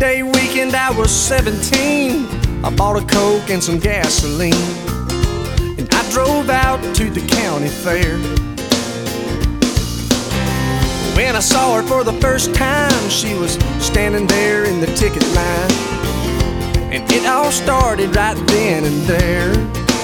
Day weekend, I was 17. I bought a Coke and some gasoline, and I drove out to the county fair. When I saw her for the first time, she was standing there in the ticket line, and it all started right then and there.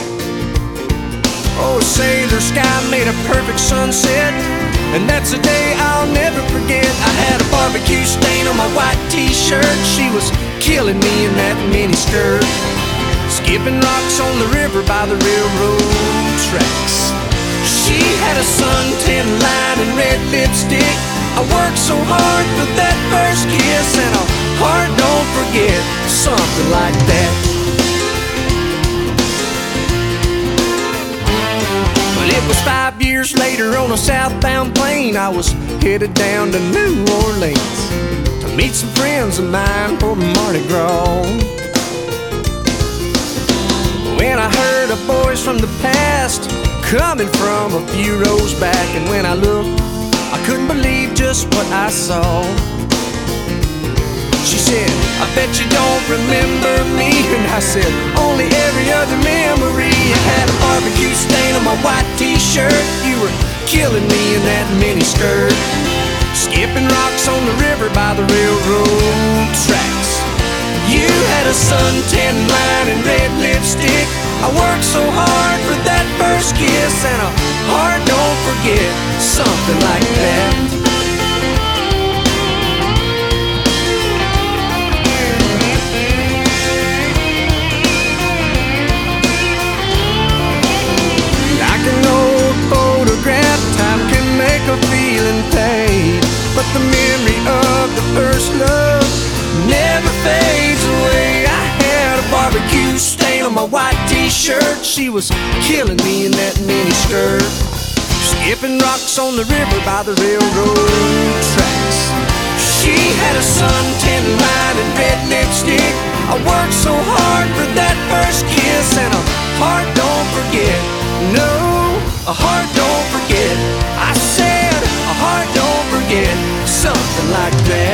Oh, sailor sky made a perfect sunset, and that's a day I'll never forget. I had a barbecue stain on my white t-shirt. She was killing me in that mini skirt, skipping rocks on the river by the railroad tracks. She had a suntan line and red lipstick. I worked so hard for that first kiss, and a heart don't forget, something like that. It was 5 years later on a southbound plane. I was headed down to New Orleans to meet some friends of mine for Mardi Gras. When I heard a voice from the past coming from a few rows back, and when I looked, I couldn't believe just what I saw. She said, "I bet you don't remember me." And I said, "Only every other memory." I had a barbecue stain on my white t-shirt. You were killing me in that mini skirt, skipping rocks on the river by the railroad tracks. You had a suntan line and red lipstick. I worked so hard for that first kiss, and a heart don't forget, something like that. Like an old photograph, time can make a feeling fade, but the memory of the first love never fades away. I had a barbecue stain on my white t-shirt. She was killing me in that mini skirt, skipping rocks on the river by the railroad tracks. She had a suntan line and red lipstick. I worked so hard for that first kiss, and a heart don't forget. No, a heart don't forget. I said a heart don't forget, something like that.